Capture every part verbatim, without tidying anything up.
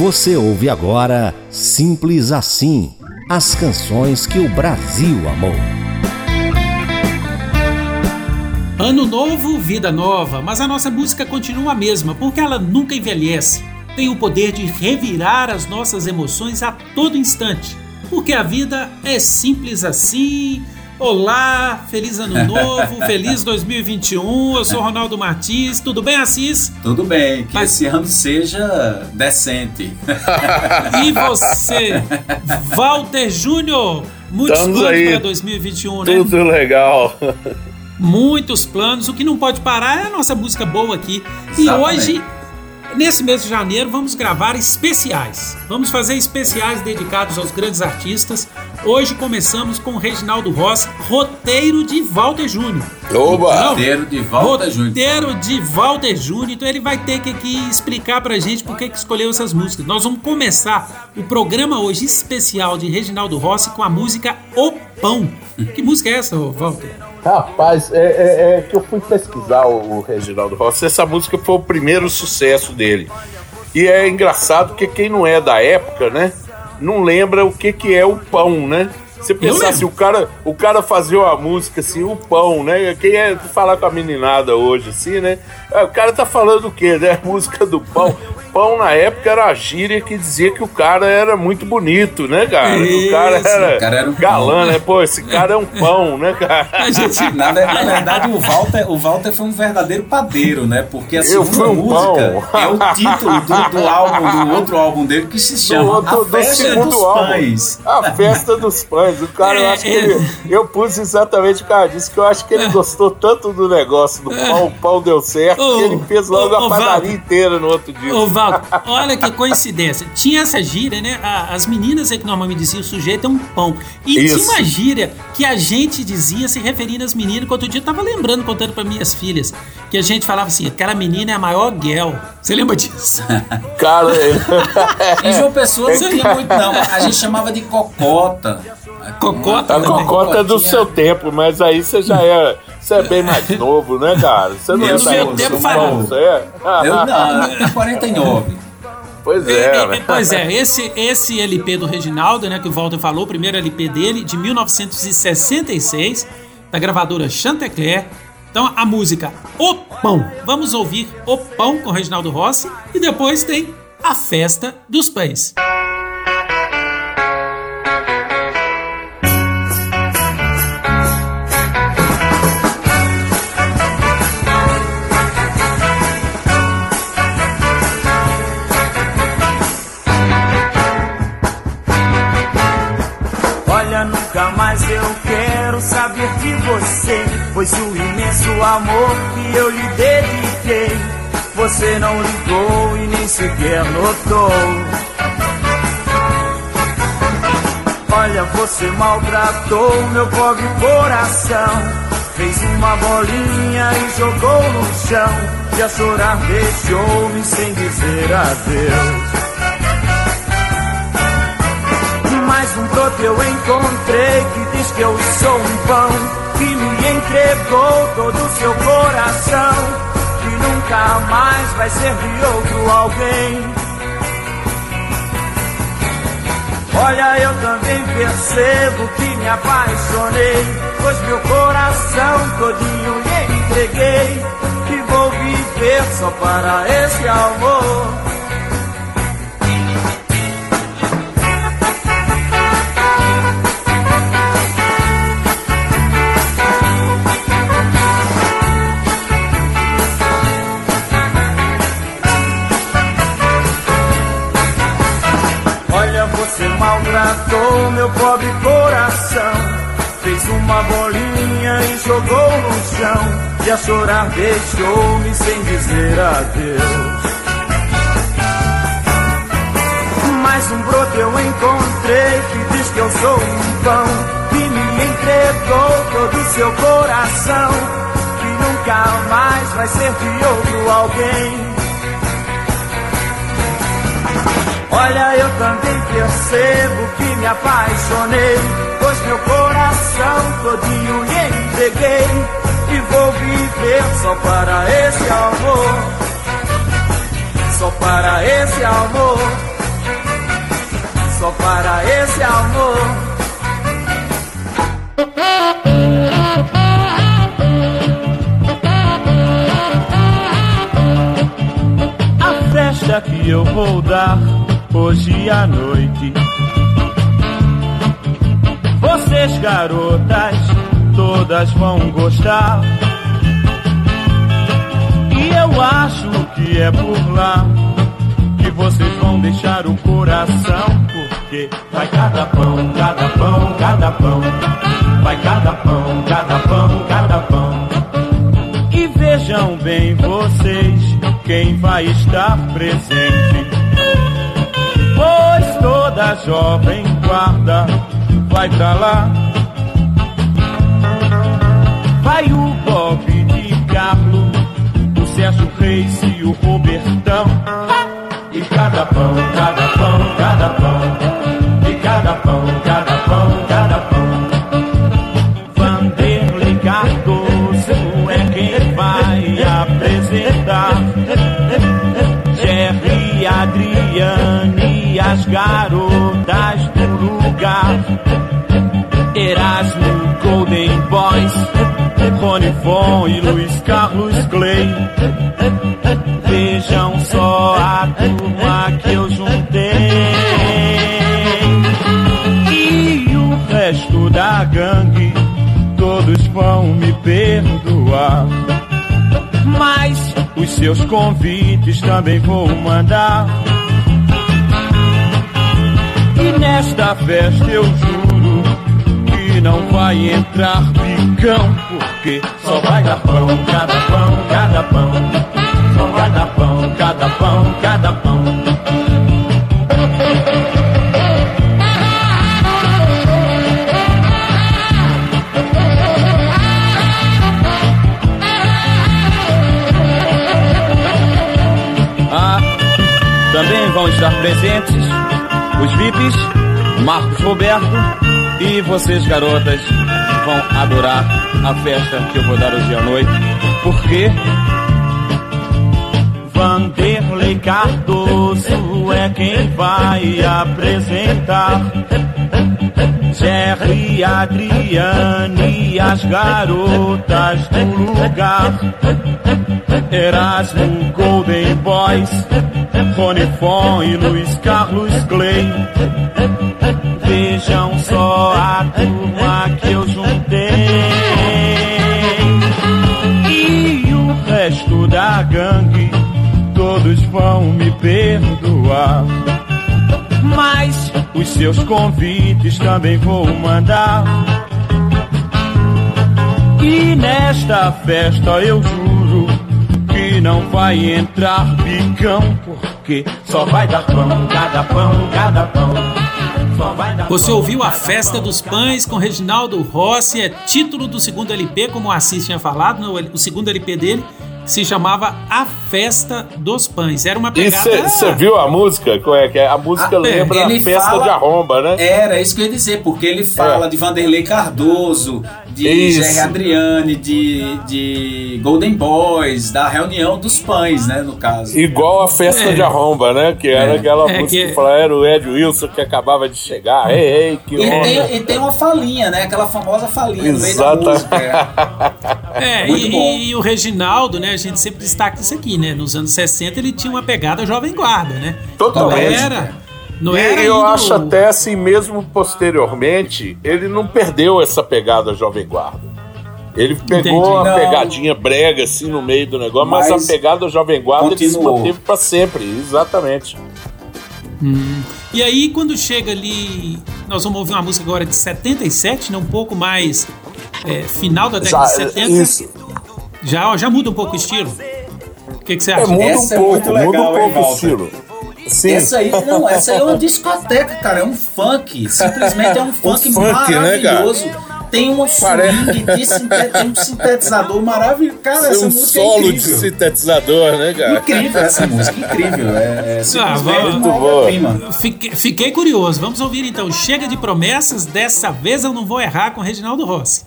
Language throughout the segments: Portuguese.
Você ouve agora Simples Assim, as canções que o Brasil amou. Ano novo, vida nova, mas a nossa música continua a mesma, porque ela nunca envelhece. Tem o poder de revirar as nossas emoções a todo instante, porque a vida é simples assim. Olá, feliz ano novo, feliz dois mil e vinte e um, eu sou Ronaldo Martins, tudo bem, Assis? Tudo bem, que Mas... esse ano seja decente. E você, Walter Júnior, muitos Estamos planos aí. para dois mil e vinte e um, né? Tudo legal. Muitos planos, o que não pode parar é a nossa música boa aqui. E Exatamente. hoje, nesse mês de janeiro, vamos gravar especiais. Vamos fazer especiais dedicados aos grandes artistas. Hoje começamos com Reginaldo Rossi, roteiro de Walter Júnior. Oba! Roteiro de Walter Júnior. Roteiro de Walter Júnior. Então ele vai ter que aqui explicar pra gente por que que escolheu essas músicas. Nós vamos começar o programa hoje especial de Reginaldo Rossi com a música O Pão. Que música é essa, Walter? Rapaz, é, é, é que eu fui pesquisar o, o Reginaldo Rossi. Essa música foi o primeiro sucesso dele. E é engraçado porque quem não é da época, né, não lembra o que, que é o pão, né? Você pensar assim, o cara, o cara fazia uma música assim, o pão, né? Quem é falar com a meninada hoje, assim, né? O cara tá falando o quê, né? A música do pão. Pão na época era a gíria que dizia que o cara era muito bonito, né, cara? O cara era, o cara era um galã, pão, né? Pô, esse cara é um pão, né, cara? A gente... Na, ver- na verdade, o Walter, o Walter foi um verdadeiro padeiro, né? Porque a Eu segunda fui um música pão. é o título do, do álbum, do outro álbum dele, que se chama Do outro- A do Festa segundo dos álbum. Pães. A Festa dos Pães. O cara, eu É, acho que é. ele, eu pus exatamente o cara disse, que eu acho que ele gostou tanto do negócio do pão, o pão deu certo, Ô, que ele fez logo ô, a ô, padaria Walter. inteira no outro dia. Ô, Walter, olha que coincidência. Tinha essa gíria, né? A- As meninas é que normalmente diziam o sujeito é um pão. E Isso. tinha uma gíria que a gente dizia se referindo às meninas, que outro dia eu tava lembrando, contando para minhas filhas, que a gente falava assim, aquela menina é a maior guel. Você lembra disso? Cara, Em João Pessoa não tinha muito, não. A gente chamava de cocota. Cocota a também. cocota é do Cocotinha. seu tempo, mas aí você já é, você é bem mais novo, né, cara? Você não Eu é sou- da eu época sou do pão, novo. você é? Eu não, eu tenho quarenta e nove. Pois É, é, é, né? pois é, esse, esse L P do Reginaldo, né, que o Walter falou, o primeiro L P dele, de mil novecentos e sessenta e seis, da gravadora Chantecler. Então, a música O Pão. Vamos ouvir O Pão com Reginaldo Rossi e depois tem A Festa dos Pães. Olha, nunca mais eu quero saber de você, pois o imenso amor que eu lhe dediquei, você não ligou e nem sequer notou. Olha, você maltratou meu pobre coração, fez uma bolinha e jogou no chão, e a chorar deixou-me sem dizer adeus. Mais um broto eu encontrei que diz que eu sou um pão, que me entregou todo o seu coração, que nunca mais vai ser de outro alguém. Olha, eu também percebo que me apaixonei, pois meu coração todinho lhe entreguei, e vou viver só para esse amor. Olha, você maltratou meu pobre coração, fez uma bolinha e jogou no chão, e a chorar deixou-me sem dizer adeus. Mais um broto eu encontrei que diz que eu sou um pão, que me entregou todo o seu coração, que nunca mais vai ser de outro alguém. Olha, eu também percebo que me apaixonei, pois meu coração todinho lhe entreguei, e vou viver só para esse amor, só para esse amor. só para esse amor. A festa que eu vou dar hoje à noite, vocês garotas todas vão gostar. E eu acho que é por lá que vocês vão deixar o coração, porque vai cada pão, cada pão, cada pão, vai cada pão, cada pão, cada pão. E vejam bem vocês quem vai estar presente, pois toda jovem guarda vai pra lá. Vai o Bob de Carlo, o Sérgio Reis e o Robertão. E cada pão, cada pão, cada pão, e cada pão, cada pão, cada pão. Vanderlei Cardoso é quem vai apresentar. Jerry, Adriane e as garotas do lugar. Erasmo, Golden Boys, Rony Von e Luiz Carlos Clay. Vejam só a turma que eu juntei. E o resto da gangue, todos vão me perdoar, mas os seus convites também vou mandar. E nesta festa eu juro que não vai entrar picão, porque só vai dar pão, cada pão, cada pão. Só vai dar pão, cada pão, cada pão. Ah, também vão estar presentes os V I Ps, Marcos Roberto, e vocês garotas vão adorar a festa que eu vou dar hoje à noite, porque Vanderlei Cardoso é quem vai apresentar. Jerry, Adriane e as garotas do lugar. Erasmo, Golden Boys, Rony Von e Luiz Carlos Clay. Vejam só a turma que eu juntei. E o resto da gangue, todos vão me perdoar, mas os seus convites também vou mandar. E nesta festa eu juro que não vai entrar picão, porque só vai dar pão, cada pão, cada pão. Só vai dar Você pão, ouviu A cada Festa pão, dos cada Pães pão. com Reginaldo Rossi, é título do segundo L P, como o Assis tinha falado, no, o segundo L P dele se chamava A Festa dos Pães. Era uma E pegada... você viu a música? Qual é que é? A música Ah, lembra a ele festa fala- de arromba, né? Era isso que eu ia dizer, porque ele fala É. de Vanderlei Cardoso, de Isso. Jerry Adriane, de, de Golden Boys, da reunião dos pães, né, no caso. Igual a festa É. de arromba, né? Que era É. aquela É, música que- que falava, era o Ed Wilson que acabava de chegar. Ei, ei, que E onda. tem, e tem uma falinha, né? Aquela famosa falinha no meio da Exata- música. É, Muito e, bom. e o Reginaldo, né, a gente sempre destaca isso aqui, né? Nos anos sessenta ele tinha uma pegada jovem guarda, né? Totalmente. Não era, não E era eu indo- acho até assim, mesmo posteriormente, ele não perdeu essa pegada Jovem Guarda. Ele pegou Entendi. uma Não. pegadinha brega assim no meio do negócio, mas, Mas a pegada Jovem Guarda ele se continuou. manteve pra sempre, exatamente. Hum. E aí, quando chega ali, nós vamos ouvir uma música agora de setenta e sete, né? Um pouco mais é, final da década de setenta. Isso. Já, já muda um pouco o estilo. O que, que você É, acha? muda Essa um é pouco, muito legal, muda um hein, pouco o Walter? estilo. Sim. Essa aí, não, essa aí é uma discoteca, cara, é um funk. Simplesmente é um funk, funk, né, cara? maravilhoso. Tem um swing, de sinte- tem um sintetizador maravilhoso. Cara, Tem essa um música é solo de incrível. sintetizador, né, cara? Incrível essa música, incrível. É, é Ah, simplesmente vamos- uma obra-prima. Fiquei, fiquei curioso. Vamos ouvir então. Chega de promessas. Dessa vez eu não vou errar com Reginaldo Rossi.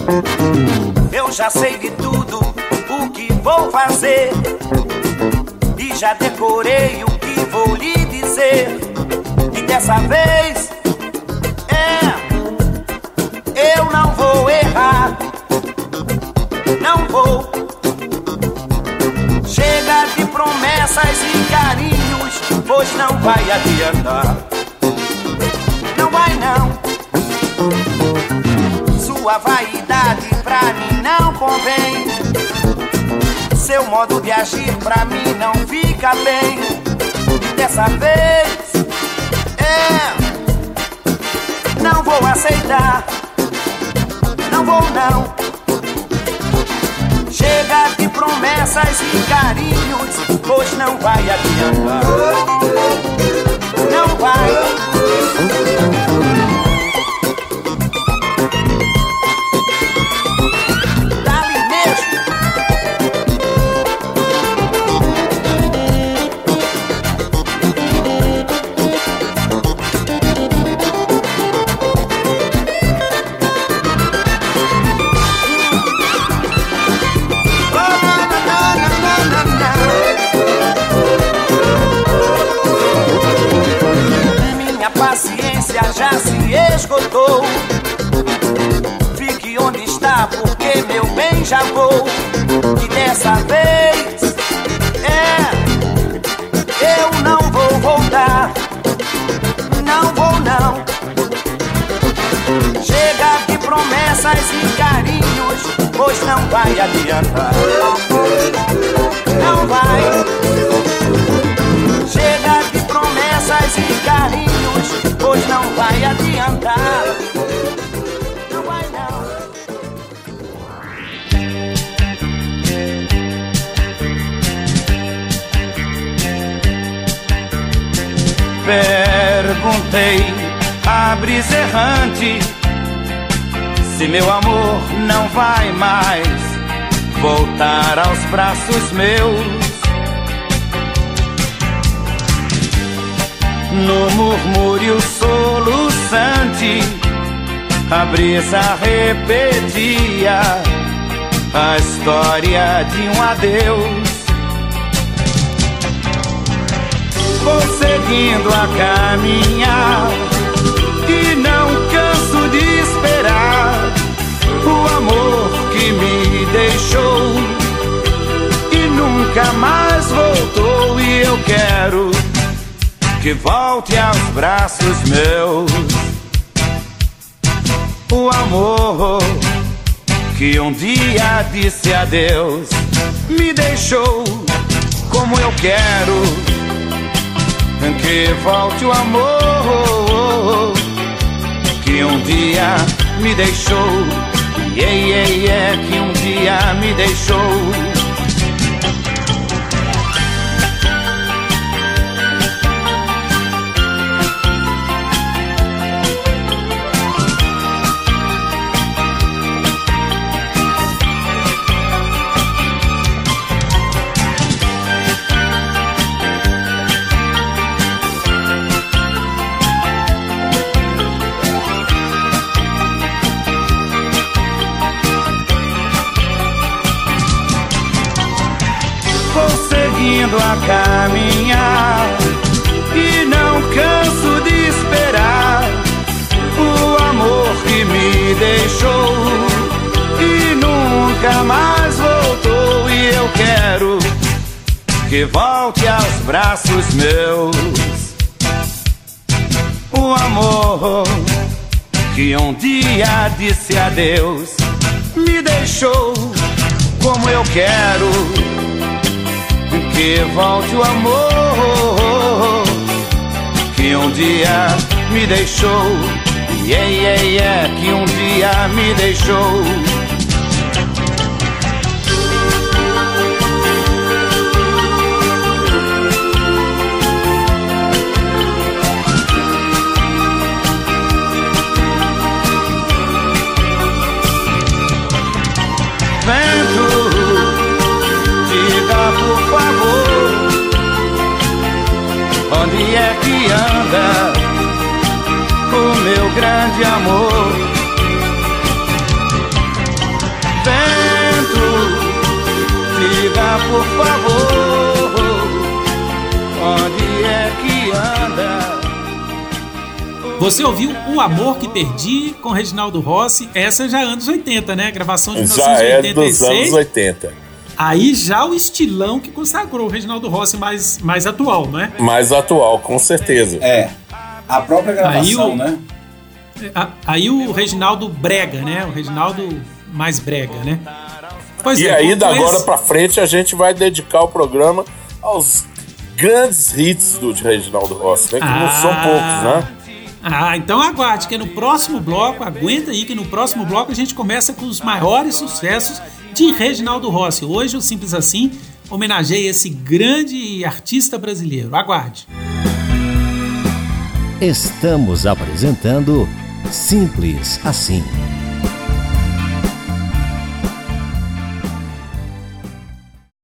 Eu já sei de tudo o que vou fazer e já decorei o que vou lhe dizer. E dessa vez, é, eu não vou errar, não vou. Chega de promessas e carinhos, pois não vai adiantar. Não vai não. Sua vaidade pra mim não convém. Seu modo de agir pra mim não fica bem. E dessa vez, é, não vou aceitar. Não vou não. Chega de promessas e carinhos, pois não vai adiantar. Não vai. Já se esgotou. Fique onde está, porque meu bem já vou. E dessa vez, é, eu não vou voltar. Não vou não. Chega de promessas e carinhos, pois não vai adiantar. Não vai. Chega de promessas e carinhos, pois não vai adiantar. Não vai não. Perguntei a brisa errante se meu amor não vai mais voltar aos braços meus. No murmúrio soluçante, a brisa repetia a história de um adeus. Vou seguindo a caminhar e não canso de esperar o amor que me deixou e nunca mais voltou. E eu quero que volte aos braços meus. O amor que um dia disse adeus me deixou. Como eu quero que volte o amor que um dia me deixou. Yeah, yeah, yeah, que um dia me deixou. A caminhar e não canso de esperar o amor que me deixou e nunca mais voltou. E eu quero que volte aos braços meus. O amor que um dia disse adeus me deixou. Como eu quero que volte o amor que um dia me deixou. Yeah, yeah, yeah, que um dia me deixou. Vento, diga por favor, onde é que anda o meu grande amor? diga, por favor, onde é que anda? Você ouviu O Amor que Perdi com Reginaldo Rossi? Essa já é anos oitenta, né? Gravação de Já mil novecentos e oitenta e seis. Já é dos anos oitenta. Aí já o estilão que consagrou o Reginaldo Rossi mais, mais atual, não é? Mais atual, com certeza. É, a própria gravação, aí o, né? Aí o Reginaldo brega, né? O Reginaldo mais brega, né? Pois e é, aí, da esse... agora pra frente, a gente vai dedicar o programa aos grandes hits do Reginaldo Rossi, né? Que ah, não são poucos, né? Ah, então aguarde, que no próximo bloco, aguenta aí que no próximo bloco a gente começa com os maiores sucessos de Reginaldo Rossi. Hoje, o Simples Assim homenageia esse grande artista brasileiro. Aguarde. Estamos apresentando Simples Assim.